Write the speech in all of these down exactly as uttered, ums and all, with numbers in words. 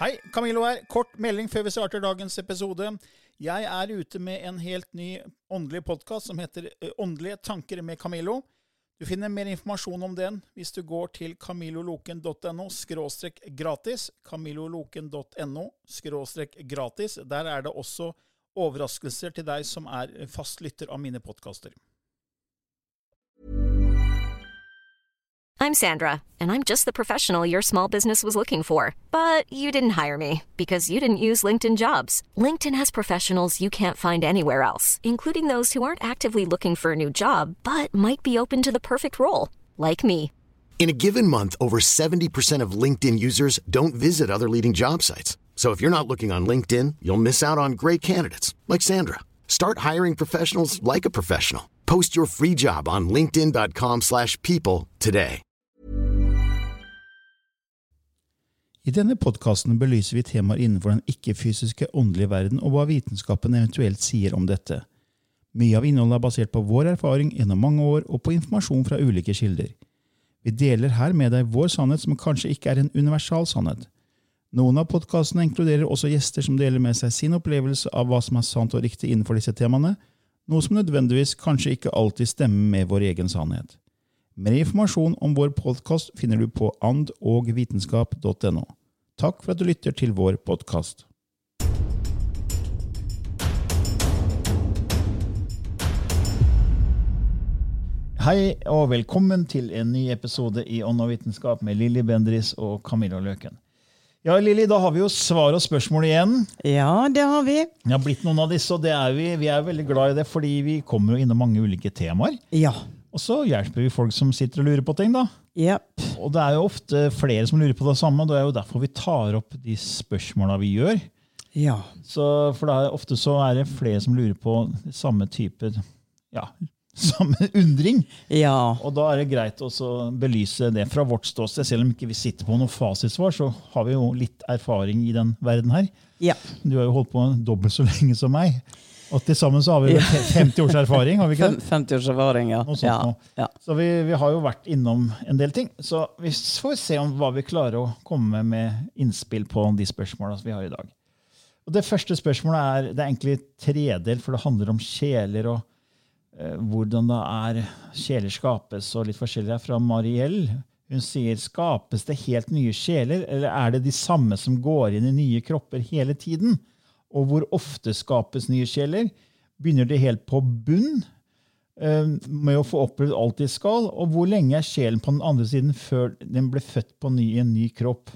Hei, Camillo her. Kort melding før vi starter dagens episode. Jeg er ute med en helt ny åndelig podcast som heter Åndelige tanker med Camillo. Du finner mer informasjon om den hvis du går til camilloloken punktum no skråstrek gratis, camilloloken punktum no skråstrek gratis. Der er det også overraskelser til deg som er fast lytter av mine podcaster. I'm Sandra, and I'm just the professional your small business was looking for. But you didn't hire me because you didn't use LinkedIn Jobs. LinkedIn has professionals you can't find anywhere else, including those who aren't actively looking for a new job, but might be open to the perfect role, like me. In a given month, over seventy percent of LinkedIn users don't visit other leading job sites. So if you're not looking on LinkedIn, you'll miss out on great candidates, like Sandra. Start hiring professionals like a professional. Post your free job on linkedin dot com slash people today. I denne podcasten belyser vi temaer innenfor den ikke-fysiske åndelige verden og hva vitenskapen eventuelt sier om dette. Mye av innholdet er basert på vår erfaring gjennom mange år og på informasjon fra ulike kilder. Vi deler her med deg vår sannhet som kanskje ikke er en universal sannhet. Noen av podcastene inkluderer også gjester som deler med seg sin opplevelse av hva som er sant og riktig innenfor disse temaene, noe som nødvendigvis kanskje ikke alltid stemmer med vår egen sannhet. Mer informasjon om vår podcast finner du på and og vitenskap punktum no. Takk for at du lytter til vår podcast. Hei og velkommen til en ny episode i Ånd og vitenskap med Lilly Bendriss og Camillo Løken. Ja, Lilly, da har vi jo svar og spørsmål igjen. Ja, det har vi. Det har blitt noen av disse, og det er vi, vi er veldig glad i det, fordi vi kommer jo innom mange ulike temaer. Ja. Og så hjelper vi folk som sitter og lurer på ting, da. Yep. Og det er jo ofte flere som lurer på det samme, og det er jo derfor vi tar opp de spørsmålene vi gjør. Ja. Så, for det er, ofte så er det flere som lurer på samme type, ja, samme undring. Ja. Og da er det greit å belyse det fra vårt ståsted. Selv om ikke vi sitter på noe fasitsvar, så har vi jo litt erfaring i den verden her. Ja. Du har jo holdt på dobbelt så lenge som meg. Og til sammen så har vi femti års erfaring, har vi ikke det? femti års erfaring, ja. Noe sånt ja. nå. Ja. Så vi, vi har jo vært innom en del ting, så vi får se om hva vi klarer å komme med innspill på de spørsmålene vi har i dag. Og det første spørsmålet er, det er egentlig tredel, for det handler om sjeler og eh, hvordan det er sjeler skapes, og litt forskjellig fra Marielle. Hun sier, skapes det helt nye sjeler, eller er det de samme som går inn i nye kropper hele tiden? Og hvor ofte skapes nye sjeler? Begynner det helt på bunn, eh, med å få opplevd alt de skal, og hvor lenge er sjelen på den andre siden før den ble født på ny, i en ny kropp?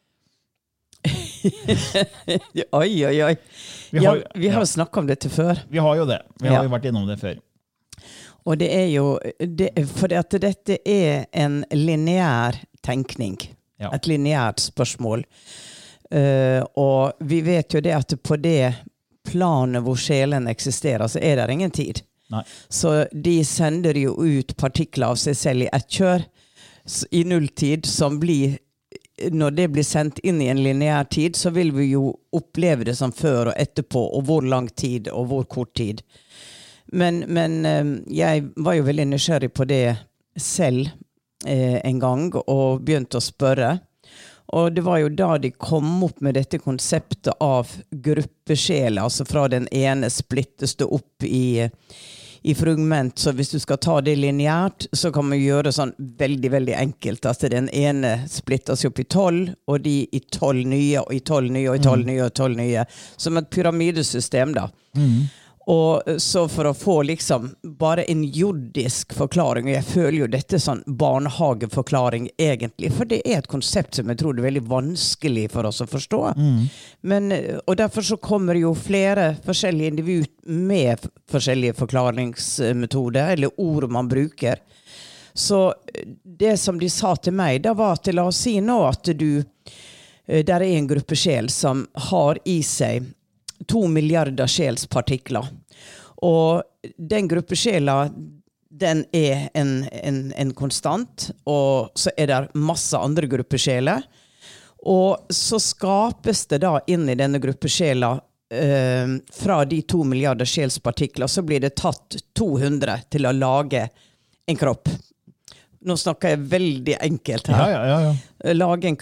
oi, oi, oi. Vi har, ja, vi har ja. snakket om dette før. Vi har jo det. Vi har ja. jo vært innom det før. Og det er jo, det, for at dette er en lineær tenkning. Ja. Et lineært spørsmål. Uh, og vi vet jo det at på det planet hvor sjelen eksisterer, så er det ingen tid. Nei. Så de sender jo ut partikler av seg selv i ett kjør i nulltid, som blir, når det blir sendt inn i en lineær tid, så vil vi jo oppleve det som før og etterpå, og hvor lang tid og hvor kort tid. Men, men uh, jeg var jo veldig nysgjerrig på det selv uh, en gang, og begynte å spørre. Og det var jo da de kom opp med dette konseptet av gruppesjel, altså fra den ene splittes det opp i, i fragment. Så hvis du skal ta det lineært, så kan man gjøre sånn veldig, veldig enkelt. Altså den ene splittes opp i tolv, og de i tolv nye, og i tolv nye, og i tolv nye, og i tolv nye. Som et pyramidesystem da. Mm. Og så for å få liksom bare en jordisk forklaring, og jeg føler jo dette sånn barnehageforklaring egentlig, for det er et konsept som jeg tror det er veldig vanskelig for oss å forstå. Mm. Men, og derfor så kommer jo flere forskjellige individ med forskjellige forklaringsmetoder, eller ord man bruker. Så det som de sa til meg, da var at la oss si nå at du, der er en gruppe sjel som har i seg to milliarder sjelspartikler. Og den gruppesjela, den er en, en, en konstant, og så er det masse andre gruppesjeler. Og så skapes det da inn i denne gruppesjela, eh, fra de to milliarder sjelspartikler, så blir det tatt to hundre til å lage en kropp. Nå snakker jeg veldig enkelt her. Ja, ja, ja, ja. Lage en kropp,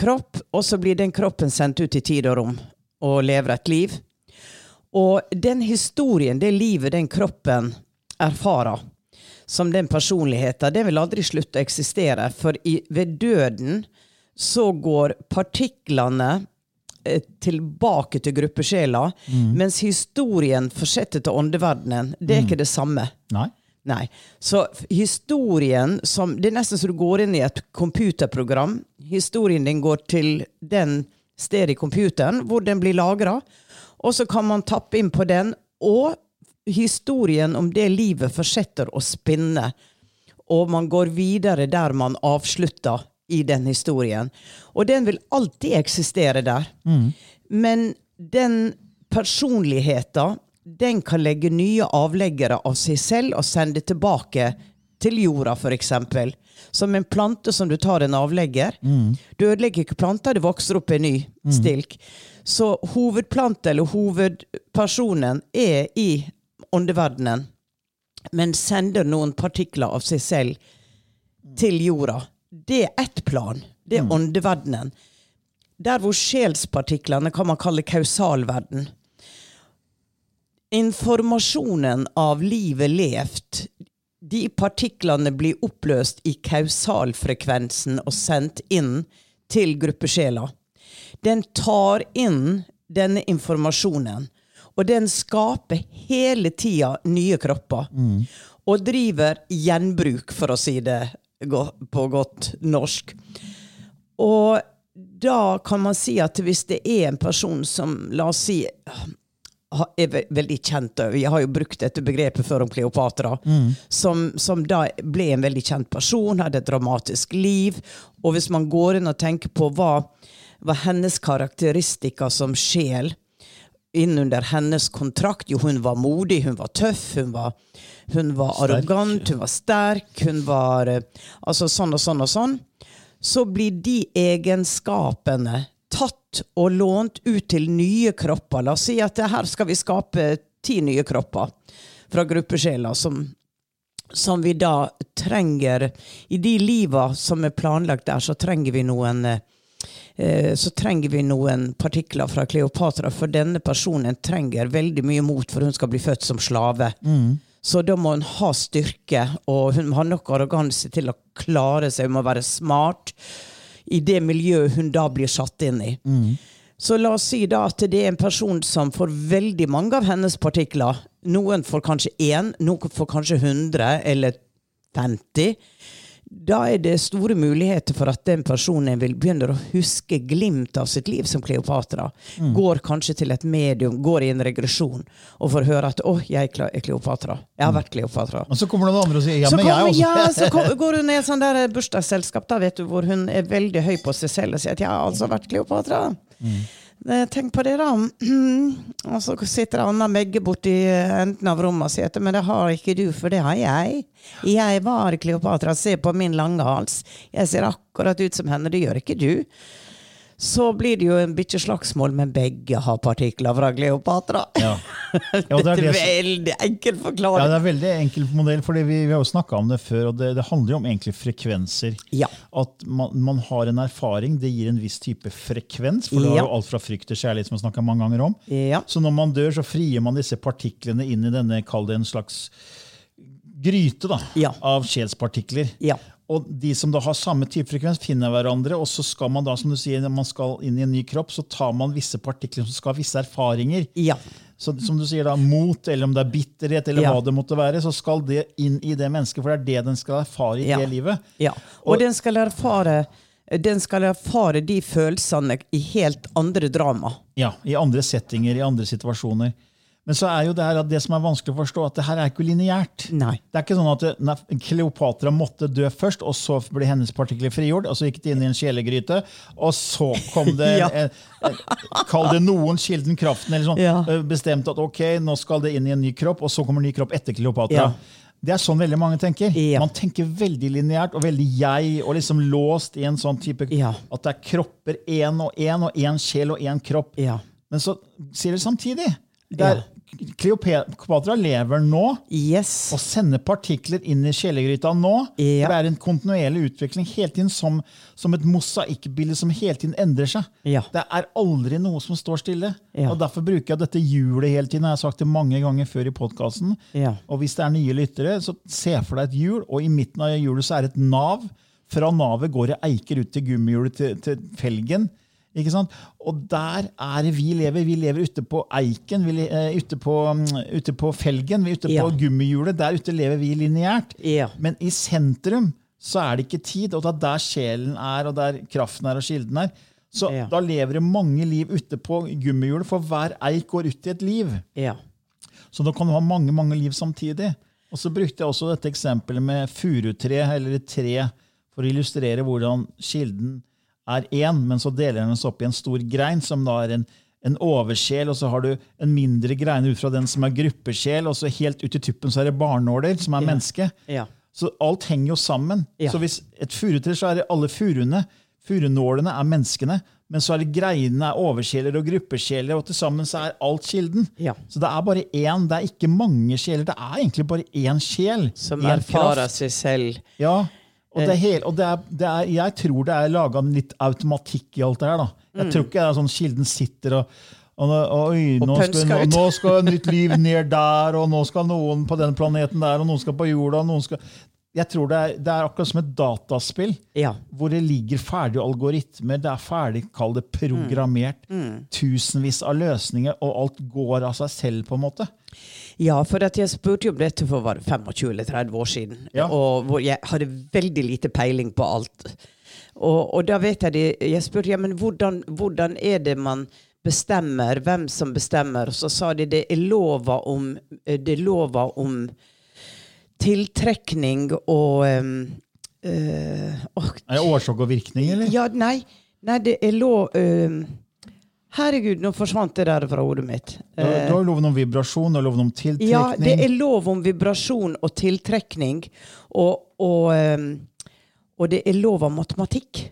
og så blir den kroppen sendt ut i tid og rom, og lever et liv. Og den historien, det livet den kroppen erfarer, som den personligheten, det vil aldri slutte å eksistere, for i, ved døden så går partiklene eh, tilbake til gruppesjela, mm. mens historien fortsetter til åndeverdenen. Det er mm. ikke det samme. Nei. Nei. Så historien, som, det er nesten så du går inn i et computerprogram, historien din går til den stedet i computeren, hvor den blir lagret, og så kan man tappe inn på den, og historien om det livet fortsetter å spinne, og man går videre der man avslutter i den historien. Og den vil alltid eksistere der. Mm. Men den personligheten, den kan legge nye avleggere av seg selv og sende tilbake til jorda, for eksempel. Som en plante som du tar en avlegger. Mm. Du ødelegger ikke planter, det vokser opp en ny stilk. Mm. Så hovedplante eller hovedpersonen er i åndeverdenen, men sender noen partikler av seg selv til jorda. Det er ett plan. Det er mm. åndeverdenen. Der hvor sjelspartiklene kan man kalle kausalverden. Informasjonen av livet levt, de partiklene blir oppløst i kausalfrekvensen og sendt inn til gruppesjela. Den tar inn denne informasjonen, og den skaper hele tida nye kropper, mm. og driver gjenbruk, for å si det på godt norsk. Og da kan man si at hvis det er en person som, la oss si, er veldig kjent, vi har jo brukt dette begrepet før om Kleopatra, mm. som, som da ble en veldig kjent person, hadde et dramatisk liv, og hvis man går inn og tenker på hva, hva hennes karakteristikker som sjel, innunder hennes kontrakt, jo hun var modig, hun var tøff, hun var, hun var arrogant, hun var sterk, hun var altså sånn og sånn og sånn, så blir de egenskapene tatt og lånt ut til nye kropper. La oss si at her skal vi skape ti nye kropper fra gruppesjela som, som vi da trenger. I de livet som er planlagt der, så trenger vi noen eh, så trenger vi noen partikler fra Kleopatra, for denne personen trenger veldig mye mot for hun skal bli født som slave. Mm. Så da må hun ha styrke, og hun må ha nok arroganse til å klare seg, hun må være smart i det miljøet hun da blir satt inn i. Mm. Så la oss si da at det er en person som får veldig mange av hennes partikler. Noen får kanskje én, noen får kanskje hundre eller femti. Da er det store muligheter for at den personen vil begynne å huske glimt av sitt liv som Kleopatra. Mm. Går kanskje til et medium, går i en regresjon og får høre at åh, jeg er Kleopatra. Jeg har vært Kleopatra. Og så kommer noen andre og sier, ja, så men jeg også. Ja, så kom, går hun i et sånt der bursdagsselskap da, vet du, hvor hun er veldig høy på seg selv og sier at jeg har altså vært Kleopatra. Mm. Tenk på det da. Og så sitter Anna Megge bort i enden av rommet og sier, men det har ikke du, for det har jeg. Jeg var Kleopatra, se på min lange hals. Jeg ser akkurat ut som henne, det gjør ikke du. Så blir det jo en bitte slagsmål, men begge har partikler fra Kleopatra. Ja. Ja, det er det, veldig enkel forklaring. Ja, det er veldig enkel modell, for vi, vi har jo snakket om det før, og det, det handler jo om egentlig frekvenser. Ja. At man, man har en erfaring, det gir en viss type frekvens, for det ja. har jo alt fra frykt til kjærlighet som jeg snakket mange ganger om. Ja. Så når man dør, så frier man disse partiklene inn i denne, kall det en slags gryte da, ja. av sjelspartikler. Ja. Og de som da har samme type frekvens finner hverandre, og så skal man da, som du sier, når man skal inn i en ny kropp, så tar man visse partikler som skal ha visse erfaringer. Ja. Så som du sier da, mot, eller om det er bitterhet, eller ja. hva det måtte være, så skal det inn i det mennesket, for det er det den skal erfare i ja. det livet. Ja, og, og den skal erfare, den skal erfare de følelsene i helt andre drama. Ja, i andre settinger, i andre situasjoner. Men så er jo det her at det som er vanskelig å forstå, at det her er ikke lineært. Nei. Det er ikke sånn at det, Kleopatra måtte dø først, og så ble hennes partikler frigjort, og så gikk det inn i en sjelegryte, og så kom det, ja. en, en, kall det noen kilden kraften, eller sånn, ja. bestemt at ok, nå skal det inn i en ny kropp, og så kommer en ny kropp etter Kleopatra. Ja. Det er sånn veldig mange tenker. Ja. Man tenker veldig lineært, og veldig jeg, og liksom låst i en sånn type, ja. at det er kropper, en og en, og en sjel og en kropp. Ja. Men så sier det samtidig, Der Kleopatra lever nå, yes. og sender partikler inn i sjelegryta nå. Ja. For det er en kontinuerlig utvikling hele tiden, som, som et mosaikkbilde som hele tiden endrer seg. Ja. Det er aldri noe som står stille. Ja. Og derfor bruker jeg dette hjulet hele tiden. Jeg har sagt det mange ganger før i podcasten. Ja. Og hvis det er nye lyttere, så se for deg et hjul, og i midten av hjulet så er det et nav. Fra navet går det eiker ut til gummihjulet til, til felgen. Ikke sant? Og der er det vi lever. Vi lever ute på eiken, vi lever ute på, ute på felgen, vi er ute ja. på gummihjulet. Der ute lever vi lineært. Ja. Men i sentrum så er det ikke tid, og det er der sjelen er, og der kraften er og kilden er. Så ja. da lever det mange liv ute på gummihjulet, for hver eik går ut i et liv. Ja. Så da kan du ha mange, mange liv samtidig. Og så brukte jeg også dette eksempelet med furutre, eller et tre, for å illustrere hvordan kilden er en, men så deler den seg opp i en stor grein, som da er en, en oversjel, og så har du en mindre grein ut fra den som er gruppesjel, og så helt ut i tuppen så er det barnåler, som er ja. menneske. Ja. Så alt henger jo sammen. Ja. Så hvis et furutre, så er det alle furune, furunålene er menneskene, men så er det greinene er oversjeler og gruppesjeler, og til sammen så er alt kilden. Ja. Så det er bare én, det er ikke mange sjeler, det er egentlig bare én sjel. Som en erfarer kraft. seg selv. Ja, og, det er hel, og det er, det er, jeg tror det er laget litt automatikk i alt det her. Da. Jeg mm. tror ikke det er sånn kilden sitter og, og, og oi, nå, skal, nå, nå skal nytt liv ned der, og nå skal noen på den planeten der, og noen skal på jorda, og noen skal... Jeg tror det er, det er akkurat som et dataspill, ja. hvor det ligger ferdige algoritmer, det er ferdig, kall det programmert, mm. Mm. tusenvis av løsninger, og alt går av seg selv på en måte. Ja, for at jeg spurte jo om dette for var tjuefem eller tretti år siden, ja. og hvor jeg hadde veldig lite peiling på alt. Og, og da vet jeg det, jeg spurte, ja, men hvordan, hvordan er det man bestemmer, hvem som bestemmer? Og så sa de, det er lover om, det er lover om tiltrekning og um, uh, oh, Er det årsak og virkning, eller? Ja, nei, nei det er lov uh, herregud, nå forsvant det der fra hodet mitt. Uh, du har loven om vibrasjon og loven om tiltrekning. Ja, det er lov om vibrasjon og tiltrekning, og, og, um, og det er lov av matematikk.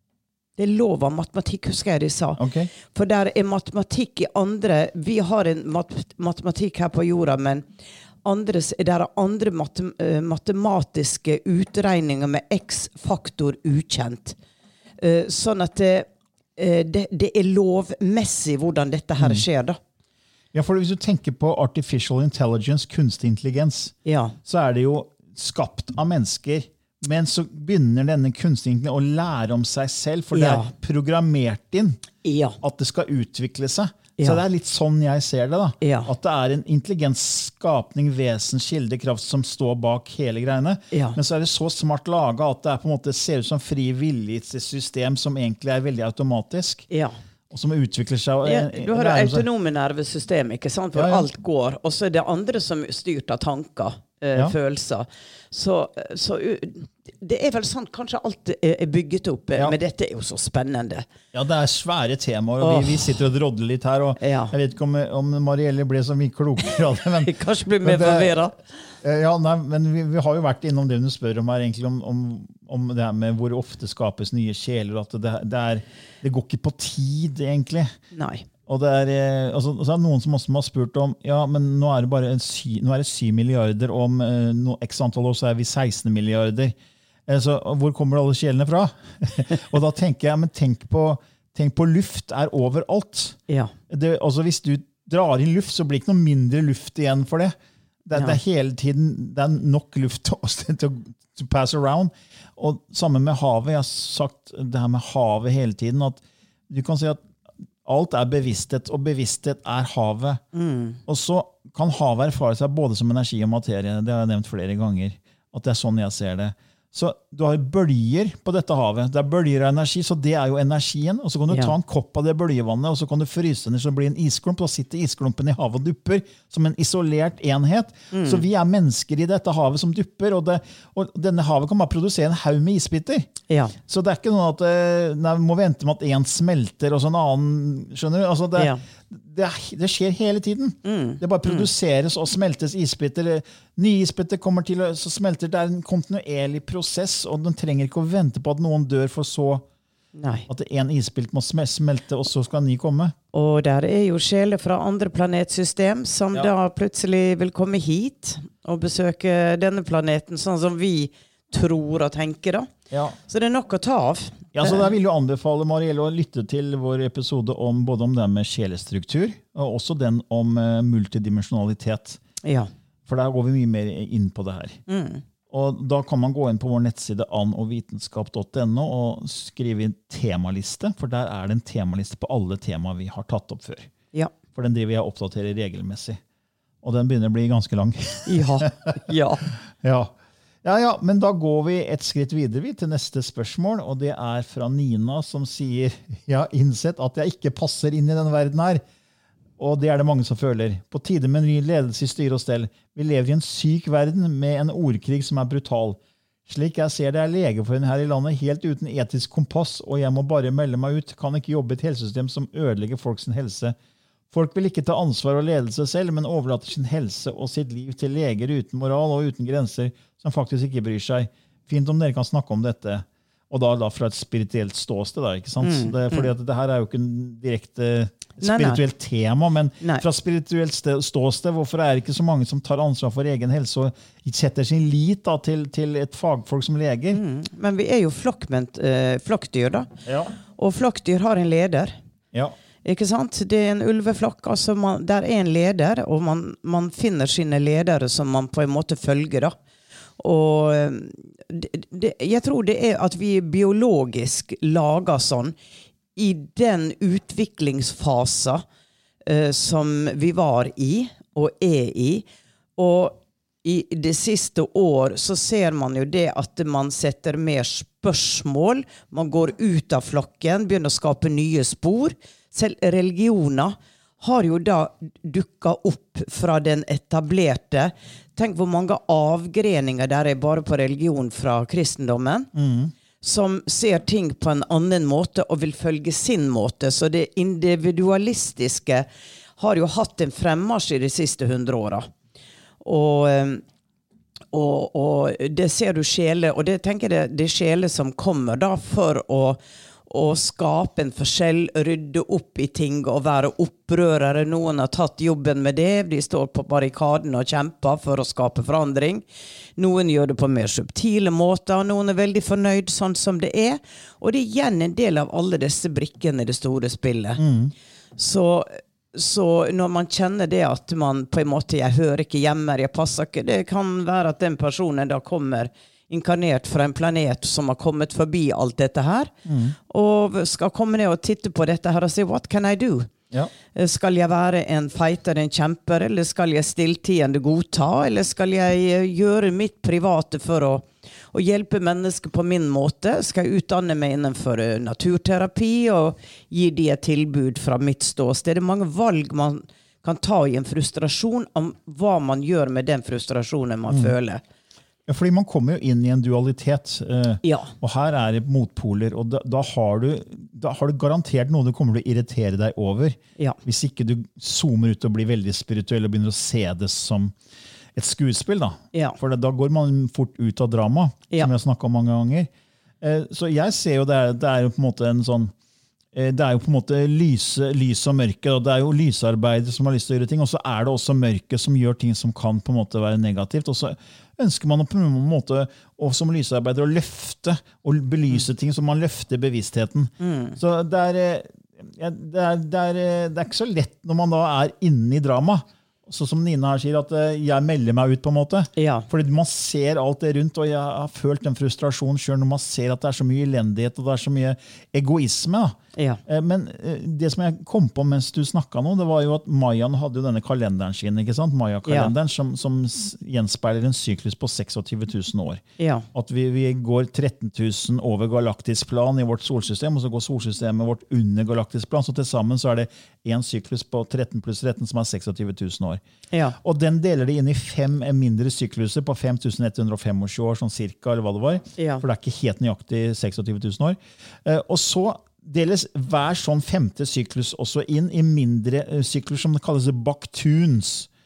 Det er lov av matematikk, husker jeg de sa. Okay. For der er matematikk i andre, vi har en mat, matematikk her på jorda, men Andres, det er andre matem, matematiske utregninger med X-faktor ukjent. Uh, sånn at det, uh, det, det er lovmessig hvordan dette her skjer da. Ja, for hvis du tenker på artificial intelligence, kunstig intelligens, ja. så er det jo skapt av mennesker, men så begynner denne kunstig intelligens å lære om seg selv, for ja. det er programmert inn ja. at det skal utvikle seg. Ja. Så det er litt sånn jeg ser det da. Ja. At det er en intelligent skapning, vesen, kilde, kraft som står bak hele greiene. Ja. Men så er det så smart laget at det er på en måte ser ut som fri vilje til system som egentlig er veldig automatisk. Ja. Og som utvikler seg. Og, ja, du har det autonome nervesystem, ikke sant? For ja, ja. alt går. Og så er det andre som er styrt av tanker, eh, ja. følelser. Så, så det er vel sånn, kanskje alt er bygget opp, ja. men dette er jo så spennende. Ja, det er svære temaer, og vi, vi sitter og drodler litt her, og ja. jeg vet ikke om, om Marielle ble så mye klokere av det. Men, kanskje blir mer forvirret. Ja, nei, men vi, vi har jo vært innom det du spør om her, egentlig, om, om, om det her med hvor ofte skapes nye sjeler, at det, det, er, det går ikke på tid, egentlig. Nei. Og det er, altså, og så er det noen som også har spurt om, ja, men nå er det bare sy, nå er det syv milliarder, om eh, no, x antall år så er vi seksten milliarder. Eh, så hvor kommer alle sjelene fra? Og da tenker jeg, men tenk på, tenk på luft er overalt. Ja. Det, altså hvis du drar inn luft, så blir det ikke noe mindre luft igjen for det. Det, ja. det er hele tiden, det er nok luft til, til to pass around. Og sammen med havet, jeg har sagt det her med havet hele tiden, at du kan si at alt er bevissthet, og bevissthet er havet. Mm. Og så kan havet erfare seg både som energi og materie. Det har jeg nevnt flere ganger, at det er sånn jeg ser det. Så du har bølger på dette havet. Det er bølger av energi, så det er jo energien. Og så kan du ja. ta en kopp av det bølgevannet, og så kan du fryse den, så blir det en isklump, og sitter isklumpen i havet og dupper som en isolert enhet. Mm. Så vi er mennesker i dette havet som dupper, og, det, og denne havet kan bare produsere en haug med isbiter. Ja. Så det er ikke noe at nei, vi må vente med at en smelter, og så en annen, skjønner du? Altså det, ja. det, det skjer hele tiden. Mm. Det bare produseres og smeltes isbiter. Nye isbiter kommer til å smelte. Det er en kontinuerlig prosess, og den trenger ikke å vente på at noen dør for så Nei. At en isbilt må smelte, og så skal en ny komme. Og der er jo sjeler fra andre planetsystem som Ja. da plutselig vil komme hit og besøke denne planeten, sånn som vi tror og tenker da. Ja. Så det er nok å ta av. Ja, så der vil jeg anbefale Marielle å lytte til vår episode om både om den med sjelestruktur, og også den om uh, multidimensjonalitet. Ja. For der går vi mye mer inn på det her. Mm. Og da kan man gå inn på vår nettside anovitenskap punktum no og skrive inn temaliste, for der er det en temaliste på alle temaer vi har tatt opp før. Ja. For den driver jeg og oppdaterer regelmessig. Og den begynner å bli ganske lang. Ja. Ja. Ja. Ja, ja, men da går vi et skritt videre vi, til neste spørsmål, og det er fra Nina som sier, jeg har innsett at jeg ikke passer inn i denne verden her. Og det er det mange som føler. På tide med en ny ledelse i styre og stell. Vi lever i en syk verden med en ordkrig som er brutal. Slik jeg ser det er legeforeningen her i landet helt uten etisk kompass, og jeg må bare melde meg ut, kan ikke jobbe i et helsesystem som ødelegger folks helse. Folk vil ikke ta ansvar og ledelse selv, men overlater sin helse og sitt liv til leger uten moral og uten grenser, som faktisk ikke bryr seg. Fint om dere kan snakke om dette. Og da, da fra et spirituelt ståsted, da, ikke sant? Mm, det, fordi at det her er jo ikke en direkte spirituelt nei, nei. tema, men nei. Fra spirituelt ståsted, hvorfor er det ikke så mange som tar ansvar for egen helse og setter sin lit da, til, til et fagfolk som leger? Mm, men vi er jo flokkment, eh, flokkdyr da. Ja. Og flokkdyr har en leder. Ja. Ikke sant? Det er en ulveflokk, altså man, der er en leder, og man, man finner sine ledere som man på en måte følger da. Og det, det, jeg tror det er at vi biologisk lager sånn i den utviklingsfasen eh, som vi var i og er i. Og i det siste år så ser man jo det at man setter mer spørsmål, man går ut av flokken, begynner å skape nye spor. Selv religioner har jo da dukket opp fra den etablerte. Tenk hvor mange avgreninger der er bare på religion fra kristendommen, mm. som ser ting på en annen måte og vil følge sin måte. Så det individualistiske har jo hatt en fremmarsj i de siste hundre årene. Og, og, og det ser du sjeler, og det tenker jeg det er sjeler som kommer da for å og skape en forskjell, rydde opp i ting og være opprørere. Noen har tatt jobben med det, de står på barrikaden og kjemper for å skape forandring. Noen gjør det på mer subtile måter, noen er veldig fornøyd sånn som det er. Og det er igjen en del av alle disse brikkene i det store spillet. Mm. Så, så når man kjenner det at man på en måte, jeg hører ikke hjemme, jeg passer ikke, det kan være at den personen da kommer inkarnert fra en planet som har kommet forbi alt dette her, mm. og skal komme ned og titte på dette her og si, what can I do? Ja. Skal jeg være en fighter, en kjemper, eller skal jeg stilltiende godta, eller skal jeg gjøre mitt private for å, å hjelpe mennesker på min måte? Skal jeg utdanne meg innenfor naturterapi og gi de et tilbud fra mitt ståsted? Det er mange valg man kan ta i en frustrasjon om hva man gjør med den frustrasjonen man mm. føler. Ja, fordi man kommer jo inn i en dualitet, eh, ja. og her er det motpoler, og da, da, har du, da har du garantert noe du kommer til å irritere deg over, ja. hvis ikke du zoomer ut og blir veldig spirituell og begynner å se det som et skuespill. Da, ja. For da går man fort ut av drama, ja. som jeg har snakket om mange ganger. Eh, så jeg ser jo det er, det er jo på en måte en sånn, eh, det er jo på en måte lyse, lys og mørke, og det er jo lysarbeidere som har lyst til å gjøre ting, og så er det også mørke som gjør ting som kan på en måte være negativt, og så ønsker man på en måte, og som lysarbeider, å løfte og belyse ting, så man løfter bevisstheten. Mm. Så det er, ja, det, er, det, er, det er ikke så lett når man da er inne i drama. Så som Nina her sier, at jeg melder meg ut på en måte. Ja. Fordi man ser alt det rundt, og jeg har følt den frustrasjonen selv når man ser at det er så mye elendighet, og det er så mye egoisme. Ja. Men det som jeg kom på mens du snakket nå, det var jo at Mayaen hadde jo denne kalenderen sin, ikke sant? Maya-kalenderen, ja. som, som gjenspeiler en syklus på tjueseks tusen år. Ja. At vi, vi går tretten tusen over galaktisk plan i vårt solsystem, og så går solsystemet vårt under galaktisk plan, så til sammen så er det en syklus på tretten pluss tretten som er tjueseks tusen år. Ja. Og den deler de inn i fem mindre sykluser på fem tusen ett hundre tjuefem år, sånn cirka, eller hva det var. Ja. For det er ikke helt nøyaktig tjueseks tusen år. Og så deles hver sånn femte syklus også inn i mindre syklus som det kalles baktunes.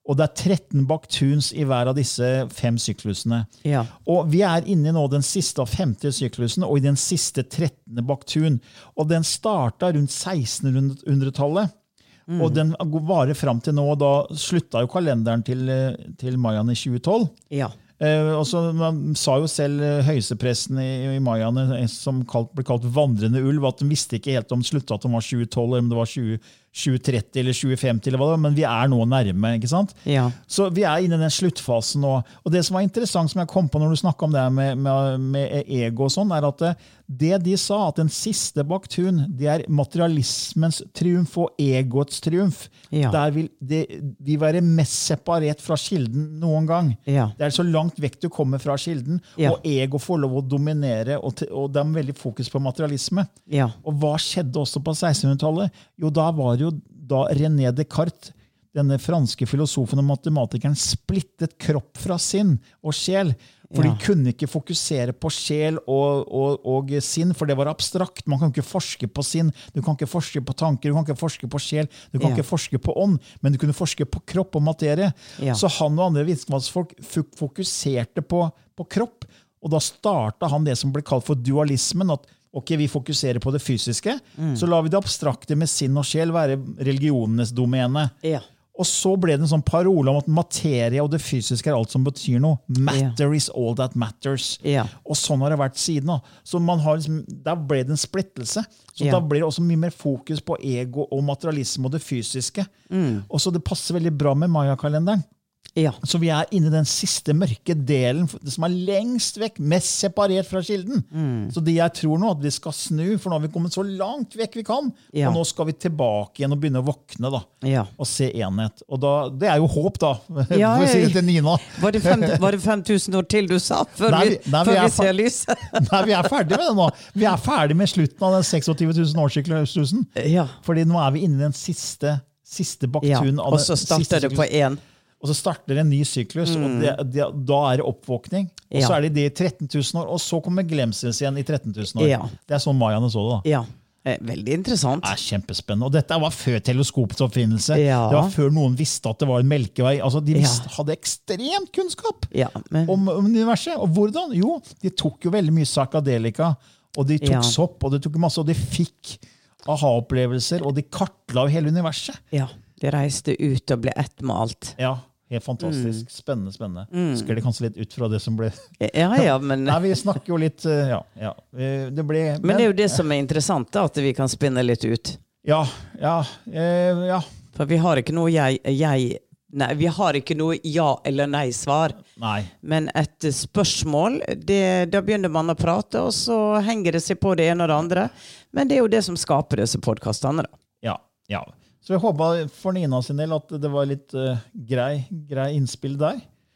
Og det er tretten baktuns i hver av disse fem syklusene. Ja. Og vi er inne i nå den siste av femte syklusen, og i den siste trettende baktun. Og den startet rundt sekstenhundretallet, mm. og den varer frem til nå, og da sluttet jo kalenderen til, til mayaene i tjue tolv. Ja. Eh, og så man sa jo selv høyestepresten i, i mayaene, som kalt, ble kalt vandrende ulv, at de visste ikke helt om det sluttet at de var tjue tolv, eller om det var tjue tretti eller tjue femti, eller hva det var, men vi er nå nærme, ikke sant? Ja. Så vi er inne i den sluttfasen nå. Og det som var interessant, som jeg kom på når du snakket om det med, med, med ego og sånn, er at det, det de sa, at den siste baktun, det er materialismens triumf og egoets triumf. Ja. Der vil det, de være mest separert fra kilden noen gang. Ja. Det er så langt vekk du kommer fra kilden, ja. Og ego får lov å dominere, og, og det er veldig fokus på materialisme. Ja. Og hva skjedde også på sekstenhundretallet? Jo, da var jo da René Descartes, denne franske filosofen og matematikeren, splittet kropp fra sinn og sjel, for ja. De kunne ikke fokusere på sjel og, og, og sinn, for det var abstrakt. Man kan ikke forske på sinn, du kan ikke forske på tanker, du kan ikke forske på sjel, du kan ja. Ikke forske på ånd, men du kunne forske på kropp og materie. Ja. Så han og andre vitenskapsfolk fokuserte på, på kropp, og da startet han det som ble kalt for dualismen, at ok, vi fokuserer på det fysiske, mm. så lar vi det abstrakte med sinn og sjel være religionenes domene. Ja. Og så ble det en sånn parole om at materie og det fysiske er alt som betyr noe. Matter ja. Is all that matters. Ja. Og sånn har det vært siden. Så man har liksom, der ble det en splittelse. Så ja. Da ble det også mye mer fokus på ego og materialisme og det fysiske. Mm. Og så det passer veldig bra med Maya-kalenderen. Ja. Så vi er inne i den siste mørke delen, det som er lengst vekk, mest separert fra kilden. Mm. Så det jeg tror nå at vi skal snu, for nå har vi kommet så langt vekk vi kan, ja. Og nå skal vi tilbake igjen og begynne å våkne da, ja. Og se enhet. Og da, det er jo håp da, ja, for å si det til Nina. Var det, fem, var det fem tusen år til du sa, før nei, vi, nei, før vi, vi ser lyset? Nei, vi er ferdige med det nå. Vi er ferdige med slutten av den tjueseks tusen årssyklusen. Ja. Fordi nå er vi inne i den siste, siste baktun. Ja. Og så starter det på en. Og så starter en ny syklus, mm. og det, det, da er det oppvåkning. Og ja. Så er det det i tretten tusen år, og så kommer glemsels igjen i tretten tusen år. Ja. Det er sånn mayaene så det da. Ja, veldig interessant. Det er kjempespennende. Og dette var før teleskopets oppfinnelse. Ja. Det var før noen visste at det var en melkevei. Altså, de visste, ja. Hadde ekstremt kunnskap ja, men... om, om universet. Og hvordan? Jo, de tok jo veldig mye psykadelika, og de tok ja. Sopp, og de tok masse, og de fikk aha-opplevelser, og de kartla jo hele universet. Ja, de reiste ut og ble ett med alt. Ja. Helt fantastisk. Mm. Spennende, spennende. Mm. Skal det kanskje litt ut fra det som ble... Ja, ja, men... Nei, vi snakker jo litt... Ja, ja. Det ble... Men, men det er jo det som er interessant, da, at vi kan spinne litt ut. Ja, ja, eh, ja. For vi har ikke noe jeg... jeg nei, vi har ikke noe ja eller nei-svar. Nei. Men et spørsmål, det, da begynner man å prate, og så henger det seg på det ene og det andre. Men det er jo det som skaper disse podcastene, da. Ja, ja. Så jeg håper for Nina sin del at det var litt uh, grei, grei innspill der.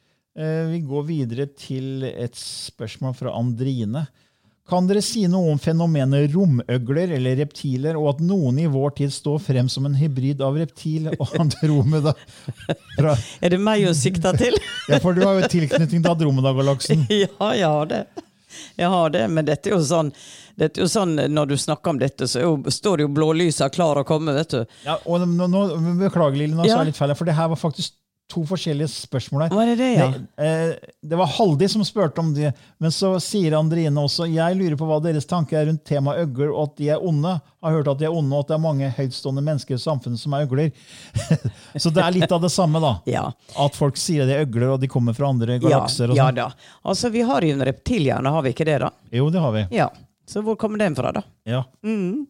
Uh, vi går videre til et spørsmål fra Andrine. Kan dere si noe om fenomenet romøgler eller reptiler, og at noen i vår tid står frem som en hybrid av reptil og Andromeda? Fra... Er det meg å sikte til? Ja, for du har jo tilknytning til Andromeda-galaksen. Ja, jeg har det. Jeg har det, men dette er jo sånn, dette er jo sånn når du snakker om dette, så jo, står jo blålyset klar å komme, vet du. Ja, og nå, nå beklager Lille, nå ja. Så er jeg litt feil, for det her var faktisk to forskjellige spørsmål her. Hva er det, ja? Det, eh, det var Haldi som spørte om det, men så sier Andrine også, jeg lurer på hva deres tanker er rundt tema øgler, og at de er onde. Jeg har hørt at de er onde, og at det er mange høytstående mennesker i samfunnet som er øgler. Så det er litt av det samme da. Ja. At folk sier det er øgler, og de kommer fra andre galakser. Ja, og sånt. Ja da. Altså, vi har jo en reptilhjerne, har vi ikke det da? Jo, det har vi. Ja. Så hvor kommer den fra da? Ja. Mm.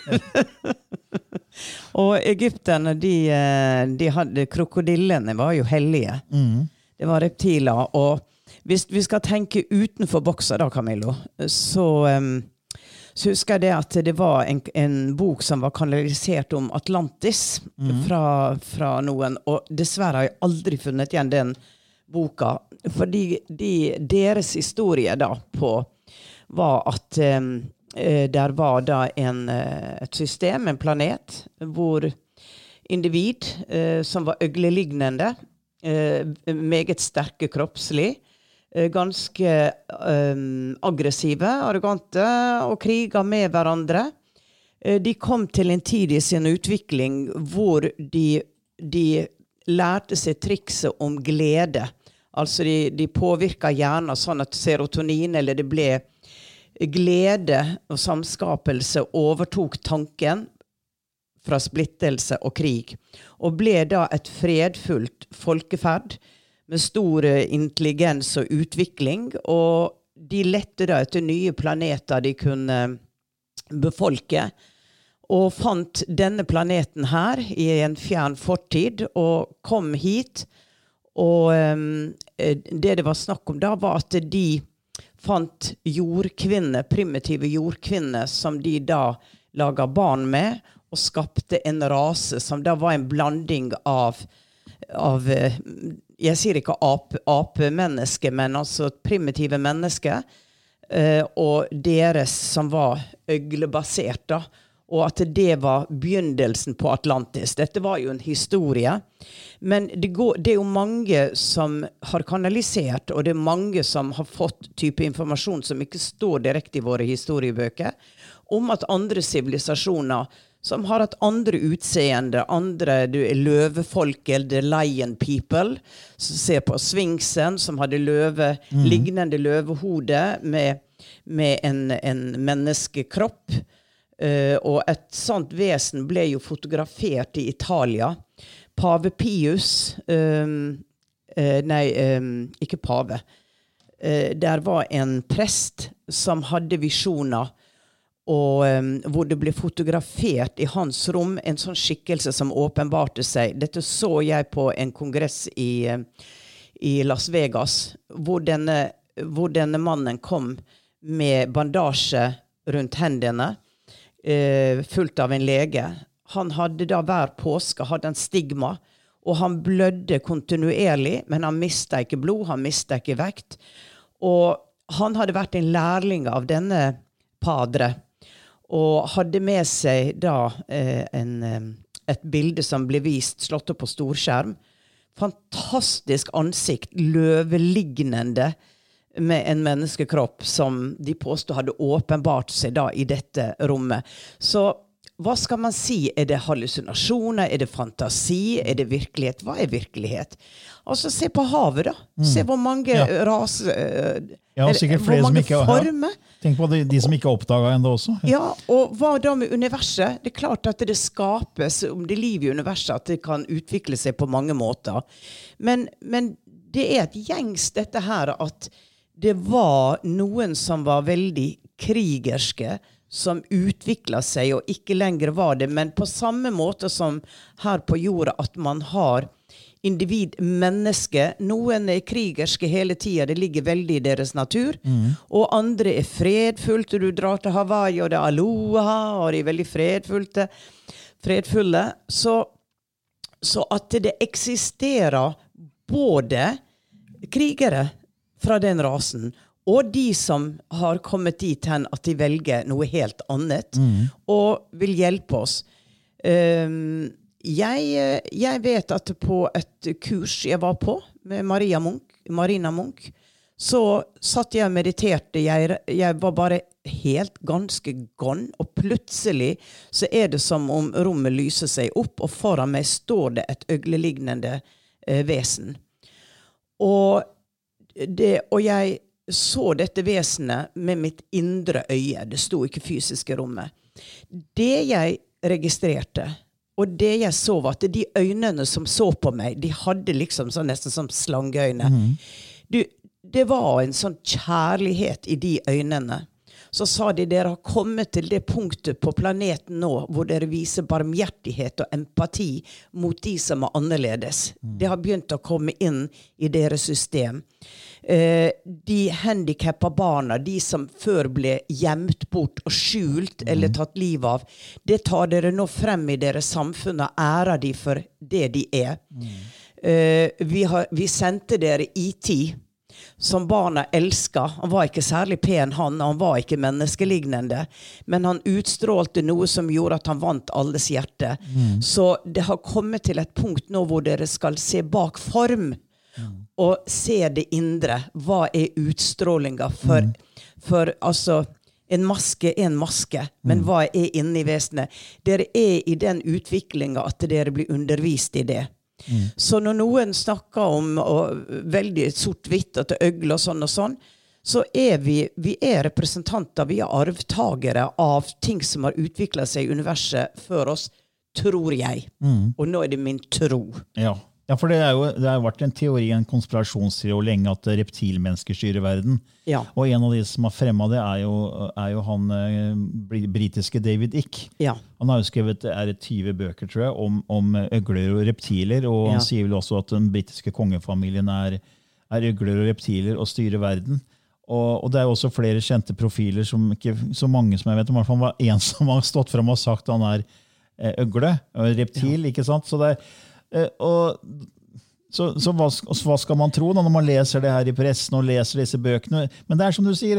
Og Egypterne, de, de hadde, krokodillene var jo hellige. Mm. Det var reptiler, og hvis vi skal tenke utenfor bokser da, Camillo, så, um, så husker jeg det at det var en, en bok som var kanalisert om Atlantis mm. fra, fra noen, og dessverre har jeg aldri funnet igjen den boka, fordi de, deres historie da på var at um, der var da en, et system, en planet, hvor individ uh, som var øglelignende, uh, meget sterke kroppslig, uh, ganske um, aggressive, arrogante og kriget med hverandre. Uh, de kom til en tid i sin utvikling hvor de, de lærte seg trikset om glede. Altså de, de påvirket hjernen sånn at serotonin, eller det ble glede og samskapelse, overtok tanken fra splittelse og krig, og ble da et fredfullt folkeferd med stor intelligens og utvikling, og de lette da etter nye planeter de kunne befolke, og fant denne planeten her i en fjern fortid, og kom hit, og um, det det var snakk om da var at de fant jordkvinner, primitive jordkvinner, som de da laget barn med, og skapte en rase som da var en blanding av, av jeg sier ikke ap, ape-mennesker, men altså primitive mennesker, eh, og deres som var øglebasert da, og at det var begynnelsen på Atlantis. Dette var jo en historie, men det, går, det er jo mange som har kanalisert, og det er mange som har fått type informasjon som ikke står direkte i våre historiebøker, om at andre sivilisasjoner som har et andre utseende, andre, du er løvefolk, eller lion people, som ser på Sfinksen, som hadde løve, mm. lignende løvehode med, med en, en menneskekropp, uh, og et sånt vesen ble jo fotografert i Italia. Pave Pius, um, uh, nei, um, ikke pave, uh, der var en prest som hadde visjoner, og um, hvor det ble fotografert i hans rom en sånn skikkelse som åpenbarte seg. Dette så jeg på en kongress i, i Las Vegas, hvor denne, hvor denne mannen kom med bandasje rundt hendene, uh, fullt av en lege. Han hadde da hver påske, hadde en stigma, og han blødde kontinuerlig, men han mistet ikke blod, han mistet ikke vekt. Og han hadde vært en lærling av denne padre, og hadde med seg da eh, en, et bilde som ble vist, slått opp på storskjerm. Fantastisk ansikt, løvelignende med en menneskekropp som de påstod hadde åpenbart seg da i dette rommet. Så hva skal man si? Er det hallusinasjoner? Er det fantasi? Er det virkelighet? Hva er virkelighet? Altså, se på havet da. Mm. Se hvor mange ja. raser... Ja, sikkert flere som ikke har. Ja. Tenk på de, de som ikke har oppdaget enda også. Ja, og hva da med universet? Det er klart at det skapes, om det liv i universet, at det kan utvikle seg på mange måter. Men, men det er et gjengs dette her at det var noen som var veldig krigerske, som utviklet seg og ikke lenger var det, men på samme måte som her på jorda at man har individ, menneske, noen er krigerske hele tiden, det ligger veldig i deres natur, mm. og andre er fredfullt, du drar til Hawaii og det er aloha, og de er veldig fredfulle, fredfulle. Så, så at det eksisterer både krigere fra den rasen, og de som har kommet dit hen at de velger noe helt annet, mm. og vil hjelpe oss. Um, jeg, jeg vet at på et kurs jeg var på med Maria Munch, Marina Munch, så satt jeg og mediterte. Jeg, jeg var bare helt ganske gone, og plutselig så er det som om rommet lyser seg opp, og foran meg står det et øglelignende eh, vesen. Og, det, og jeg så dette vesenet med mitt indre øye. Det stod ikke fysisk i rommet. Det jeg registrerte, og det jeg så var at de øynene som så på meg, de hadde liksom så nesten som slangeøyne. Mm. Du, det var en sånn kjærlighet i de øynene. Så sa de, dere har kommet til det punktet på planeten nå, hvor dere viser barmhjertighet og empati mot de som er annerledes. Mm. Det har begynt å komme inn i deres system. Eh, de handicappa barna, de som før ble gjemt bort og skjult mm. eller tatt liv av, det tar dere nå frem i deres samfunn og ærer de for det de er. Mm. Eh, vi, har, vi sendte dere I T, som barna elsket. Han var ikke særlig pen, han, han var ikke menneskelignende, men han utstrålte noe som gjorde at han vant alles hjerte. Mm. Så det har kommet til et punkt nå hvor dere skal se bak form, mm. og se det indre. Hva er utstrålingen for, mm. for altså, en maske er en maske, men mm. hva er inne i vesenet? Dere er i den utviklingen at dere blir undervist i det. Mm. Så når noen snakker om og, veldig sort-hvitt at det er øgle og sånn og sånn, så er vi, vi er representanter, vi er arvtagere av ting som har utviklet seg i universet før oss, tror jeg. Mm. Og nå er det min tro. Ja, ja for det, er jo, det har vært en teori, en konspirasjonsteori lenge at reptilmennesker styrer verden. Ja. Og en av de som har fremmet det er jo, er jo han eh, britiske David Icke. Ja. Han har jo skrevet er det tyve bøker, tror jeg, om, om øgler og reptiler, og ja. Han sier vel også at den britiske kongefamilien er, er øgler og reptiler og styrer verden. Og, og det er jo også flere kjente profiler, som ikke så mange som jeg vet om, i hvert fall var en som har stått frem og sagt han er øgle, reptil, ja. Ikke sant? Så, det er, og, så, så hva, hva skal man tro da, når man leser det her i pressen og leser disse bøkene? Men det er som du sier,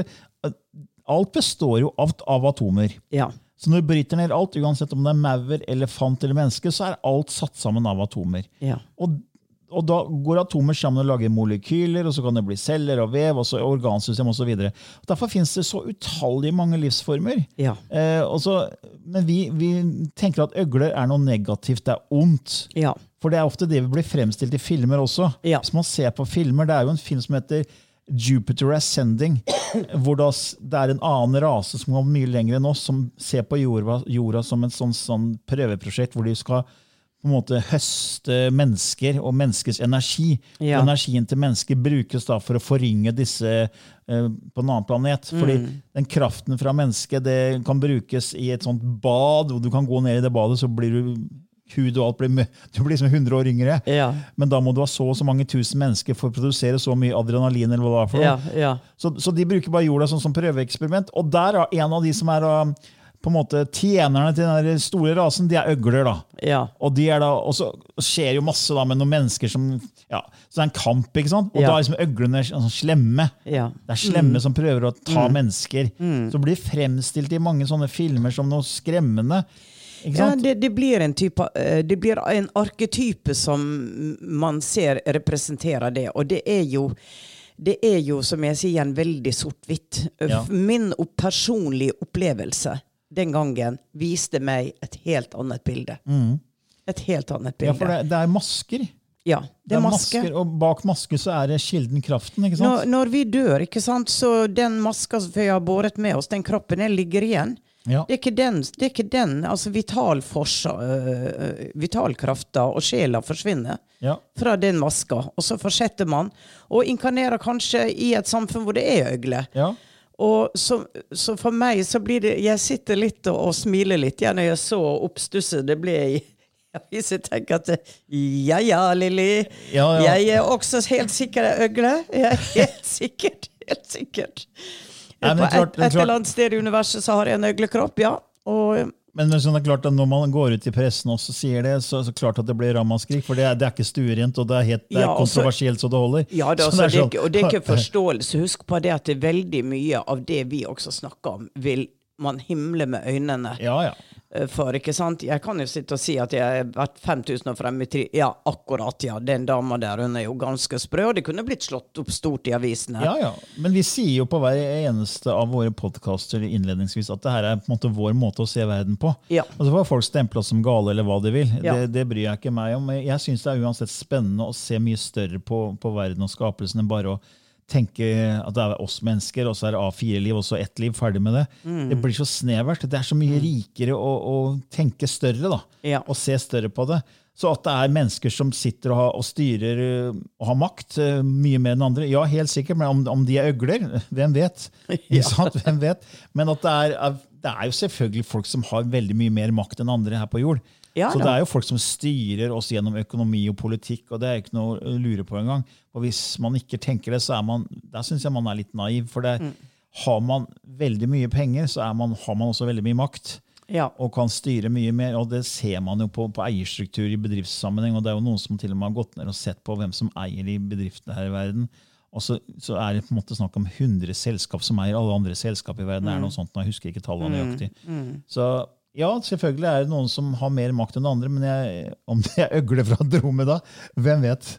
alt består jo av, av atomer. Ja. Så når du bryter ned alt, uansett om det er maur, elefant eller menneske, så er alt satt sammen av atomer. Ja. Og Og da går atomer sammen og lager molekyler, og så kan det bli celler og vev, og så organsystem og så videre. Derfor finnes det så utallige mange livsformer. Ja. Eh, og så, men vi, vi tenker at øgler er noe negativt, det er ondt. Ja. For det er ofte det vi blir fremstilt i filmer også. Ja. Hvis man ser på filmer, det er jo en film som heter Jupiter Ascending, hvor det er en annen rase som går mye lenger enn oss, som ser på jorda, jorda som et sånn, sånn prøveprosjekt, hvor de skal på en måte høste mennesker og menneskers energi. Ja. Energien til mennesker brukes da for å forringe disse eh, på en annen planet. Fordi mm. den kraften fra mennesket det kan brukes i et sånt bad, og du kan gå ned i det badet, så blir du hud og alt blir, du blir liksom hundre år yngre. Ja. Men da må du ha så og så mange tusen mennesker for å produsere så mye adrenalin, eller hva det er for noe. Ja, ja. Så, så de bruker bare jorda sånn som prøveeksperiment. Og der er en av de som er på en måte tjenerne til den store rasen, de er øgler da. Ja. Og de er da, og så skjer jo masse da med noen mennesker som, ja, så det er en kamp, ikke sant? Og ja. Da er liksom øglene sånn slemme. Ja. Det er slemme mm. som prøver å ta mm. mennesker. Mm. Så blir det fremstilt i mange sånne filmer som noe skremmende. Ikke sant? Ja, det, det blir en type, det blir en arketype som man ser representerer det, og det er jo det er jo, som jeg sier, en veldig sort-hvitt. Ja. Min personlige opplevelse den gangen viste meg et helt annet bilde. Mm. Et helt annet bilde. Ja, for det, det er masker. Ja, det, det er masker. masker. Og bak masker så er det kilden kraften, ikke sant? Når, når vi dør, ikke sant, så den maska som vi har båret med oss, den kroppen, den ligger igjen. Ja. Det er ikke den, det er ikke den altså vital forsa, uh, vitalkrafta og sjela forsvinner ja. Fra den maska, og så fortsetter man og inkarnerer kanskje i et samfunn hvor det er øgle. Ja. Og så, så for meg så blir det, jeg sitter litt og, og smiler litt, ja, når jeg så oppstusset det ble i, ja, hvis jeg tenker at, ja, ja, Lili, ja, ja. Jeg er også helt sikker øgle, jeg er helt sikkert, helt sikkert. Nei, på klart, et, et eller annet sted i universet så har jeg en øglekropp, ja, og... Men det er klart at når man går ut i pressen og sier det, så er det klart at det blir ramaskrik, for det er, det er ikke stuerent, og det er, helt, det er ja, kontroversielt så det holder. Ja, det, altså, det er sånn, det, og det er ikke forståelse. Husk på det at det er veldig mye av det vi også snakker om, vil man himle med øynene. Ja, ja. For, ikke sant? Jeg kan jo sitte og si at jeg har vært fem tusen år frem i tid. Ja, akkurat, ja. Den dama der, hun er jo ganske sprø, og det kunne blitt slått opp stort i avisene. Ja, ja. Men vi sier jo på hver eneste av våre podcaster innledningsvis at det her er på en måte vår måte å se verden på. Ja. Og så får folk stempla som gale eller hva de vil. Ja. Det, det bryr jeg ikke meg om. Jeg synes det er uansett spennende å se mye større på, på verden og skapelsen enn bare å tenke at det er oss mennesker, og så er det A fire liv, og så ett liv, ferdig med det. Mm. Det blir så snevert. Det er så mye rikere å, å tenke større, da, ja. Og se større på det. Så at det er mennesker som sitter og, har, og styrer og har makt mye mer enn andre, ja, helt sikkert, men om, om de er øgler, hvem vet? Ja. Hvem vet? Men at det er, det er jo selvfølgelig folk som har veldig mye mer makt enn andre her på jord. Ja, så det er jo folk som styrer oss gjennom økonomi og politikk, og det er ikke noe å lure på engang. Og hvis man ikke tenker det, så er man, der synes jeg man er litt naiv, for det, mm. har man veldig mye penger, så er man, har man også veldig mye makt, ja. Og kan styre mye mer, og det ser man jo på, på eierstruktur i bedriftssammenheng, og det er jo noen som til og med har gått ned og sett på hvem som eier de bedriftene her i verden, og så, så er det på en måte snakk om hundre selskap som eier alle andre selskap i verden, mm. det er noe sånt, nå jeg husker ikke tallene nøyaktig. Mm. Mm. Så ja, selvfølgelig er det noen som har mer makt enn andre, men jeg, om det er øgle fra Andromeda, hvem vet?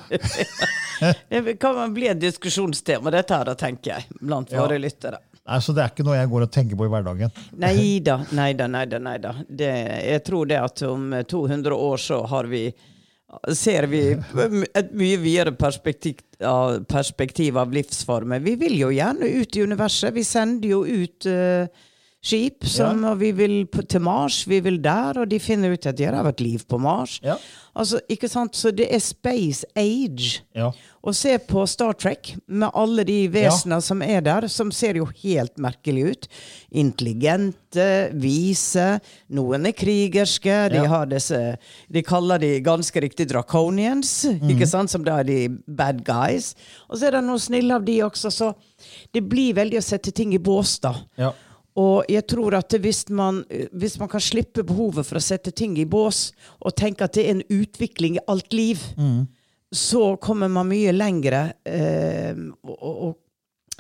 Det kan man bli et diskusjonstema, dette her, da, tenker jeg, blant ja. Våre lyttere. Nei, så det er ikke noe jeg går og tenker på i hverdagen. Neida, neida, neida, neida. Det, jeg tror det at om to hundre år så har vi ser vi et mye videre perspektiv, perspektiv av livsformer. Vi vil jo gjerne ut i universet. Vi sender jo ut uh, skip, som, ja. Og vi vil på, til Mars, vi vil der, og de finner ut at det har vært liv på Mars. Ja. Altså, ikke sant? Så det er space age. Ja. Og se på Star Trek, med alle de vesener ja. Som er der, som ser jo helt merkelig ut. Intelligente, vise, noen er krigerske, de ja. Har disse, de kaller de ganske riktig draconians, mm. ikke sant? Som da er de bad guys. Og så er det noen snille av de også, så det blir veldig å sette ting i bås da. Ja. Og jeg tror at hvis man, hvis man kan slippe behovet for å sette ting i bås, og tenke at det er en utvikling i alt liv, mm. så kommer man mye lengre. Eh, og, og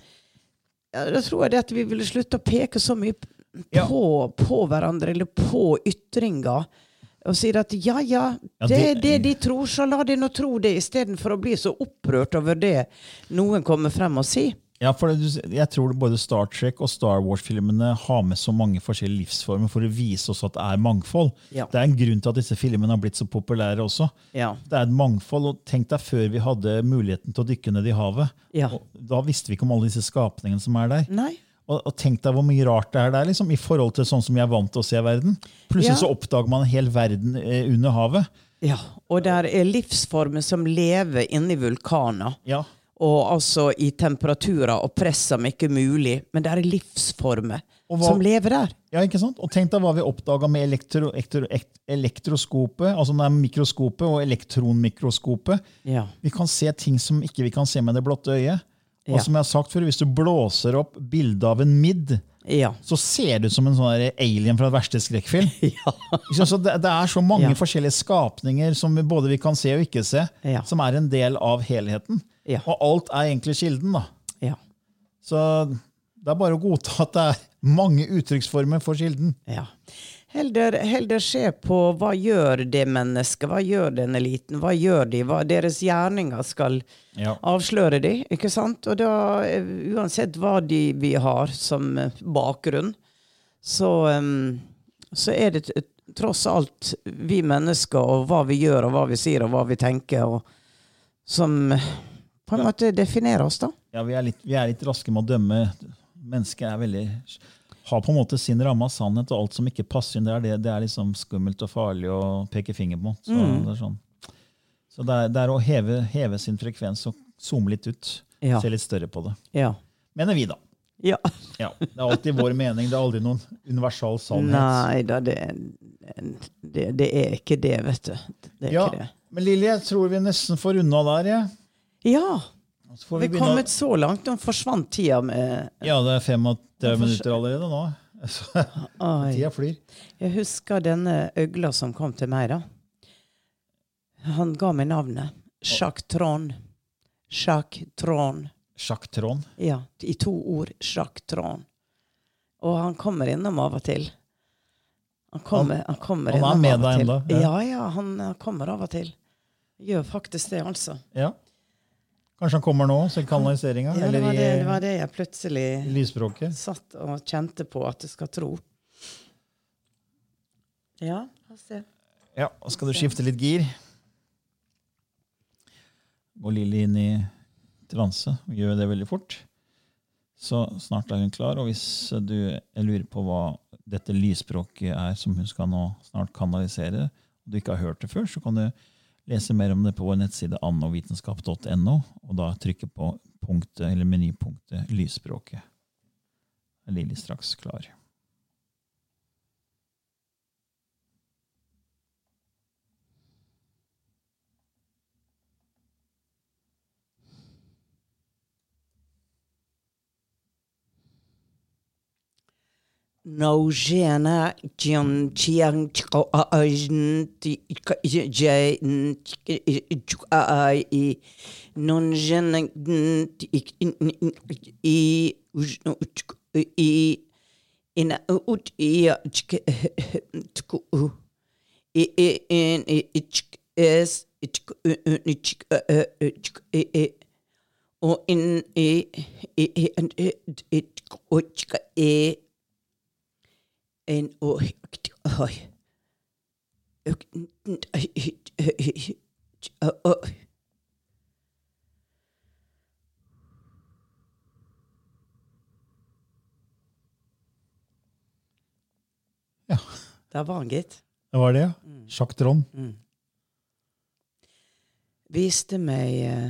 ja, da tror jeg det at vi ville slutte å peke så mye på, ja. på hverandre, eller på ytringer, og si at ja, ja, det er det de tror, så la de nå tro det, i stedet for å bli så opprørt over det noen kommer frem og sier. Ja, for det, jeg tror både Star Trek og Star Wars-filmene har med så mange forskjellige livsformer for å vise oss at det er mangfold. Ja. Det er en grunn til at disse filmene har blitt så populære også. Ja. Det er et mangfold, og tenk deg før vi hadde muligheten til å dykke ned i havet. Ja. Da visste vi ikke om alle disse skapningene som er der. Nei. Og, og tenk deg hvor mye rart det er der, liksom, i forhold til sånn som jeg er vant til å se verden. Plutselig ja. Så oppdager man en hel verden eh, under havet. Ja, og der er livsformer som lever inne i vulkaner. Ja. Og altså i temperaturer og press som ikke er mulig, men det er livsformer hva, som lever der. Ja, ikke sant? Og tenk deg hva vi oppdaget med elektro, elektro, elektroskopet, altså det er mikroskopet og elektronmikroskopet. Ja. Vi kan se ting som ikke vi kan se med det blotte øyet. Og ja. Som jeg har sagt før, hvis du blåser opp bildet av en midd, ja. Så ser det ut som en sånn alien fra den verste skrekkfilm. Ja. Så det, det er så mange ja. Forskjellige skapninger som vi, både vi kan se og ikke se, ja. Som er en del av helheten. Ja. Og alt er egentlig kilden da. Ja. Så det er bare å godta at det er mange uttrykksformer for kilden. Ja. Heller, heller se på hva gjør det mennesket, hva gjør den eliten, hva gjør de, hva deres gjerninger skal ja. Avsløre de, ikke sant? Og da, uansett hva de vi har som bakgrunn, så, um, så er det tross alt vi mennesker, og hva vi gjør, og hva vi sier, og hva vi tenker, og, som på en ja. Måte definerer oss da. Ja, vi er, litt, vi er litt raske med å dømme. Mennesket er veldig... har på en måte sin ramme av sannhet, og alt som ikke passer inn, det er, det, det er liksom skummelt og farlig å peke finger på. Så, mm. det, er sånn. Så det, er, det er å heve, heve sin frekvens og zoome litt ut, ja. Se litt større på det. Ja. Mener vi da. Ja. Ja. Det er alltid vår mening, det er aldri noen universal sannhet. Nei da, det, det, det er ikke det, vet du. Det er ja, ikke det. Men Lilly, jeg tror vi nesten får unna der, ja. Ja. Vi, vi kommet så langt, og forsvant tida med... Ja, det er femogtre minutter allerede nå. Tida flyr. Jeg husker denne øgla som kom til meg da. Han ga meg navnet. Jacques Tron. Jacques Tron. Jacques Tron? Ja, i to ord. Jacques Tron. Og han kommer innom av og til. Han kommer, han kommer han innom er med av og deg til. enda? Ja, ja, ja han kommer av og til. Gjør faktisk det, altså. Ja. Kanskje han kommer nå, så i kanaliseringen? Ja, det var det, det var det jeg plutselig lysspråket. Satt og kjente på at du skal tro. Ja, la oss se. Ja, skal du skifte litt gir? Gå Lilly inn i transe og gjør det veldig fort. Så snart er hun klar, og hvis du lurer på hva dette lysspråket er som hun skal nå snart kanalisere, og du ikke har hørt det før, så kan du lese mer om det på vår nettside annovitenskap punktum no, og da trykke på punktet, eller menypunktet lysspråket. Er Lilly straks klar? No jena jam chiang chko ajn ti jay ai non jena i i in ut i tku i in is it o in e and it e en og oi Uh, uh. Ja. Der var han, gitt. Det var det, ja. Mm. Jacques Tron. Mm. Viste meg uh,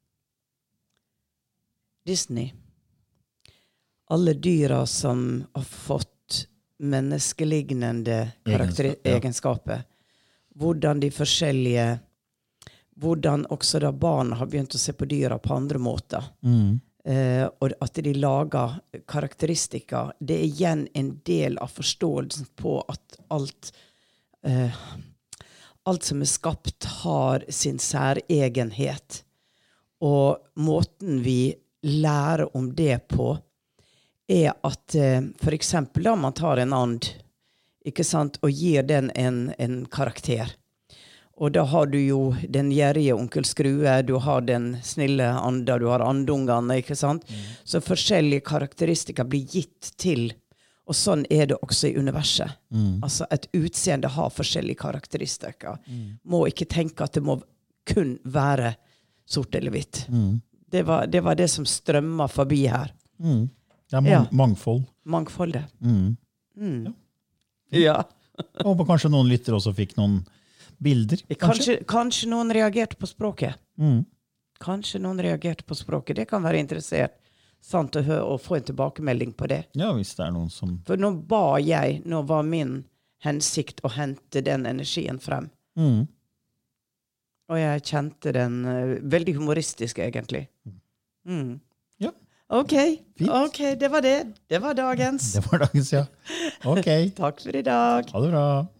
Disney. Alle dyra som har fått menneskelignende karakter- ja. egenskaper. Hvordan de forskjellige, hvordan også da barn har begynt å se på dyra på andre måter. Mm. Uh, og at de lager karakteristika, det er igjen en del av forståelsen på at alt uh, alt som er skapt har sin særegenhet. Og måten vi lærer om det på er at uh, for eksempel da man tar en and, ikke sant, og gir den en, en karakter. Og da har du jo den gjerrige onkel Skrue, du har den snille anda, du har andungene, ikke sant? Mm. Så forskjellige karakteristika blir gitt til, og sånn er det også i universet. Mm. Altså et utseende har forskjellige karakteristika. Mm. Må ikke tenke at det må kun være sort eller hvitt. Mm. Det, var, det var det som strømmer forbi her. Mm. Det er mang- ja. mangfold. Mangfoldet. Mm. Mm. Ja. ja. Jeg håper kanskje noen lytter også fikk noen bilder, kanskje? Kanskje, kanskje noen reagerte på språket. Mm. Kanskje noen reagerte på språket. Det kan være interessert sant, å, høre, å få en tilbakemelding på det. Ja, hvis det er noen som... For nå ba jeg, nå var min hensikt å hente den energien frem. Mm. Og jeg kjente den uh, veldig humoristisk, egentlig. Mm. Ja. Ok, Fint. ok, det var det. Det var dagens. Det var dagens, ja. Ok. Takk for i dag. Ha det bra.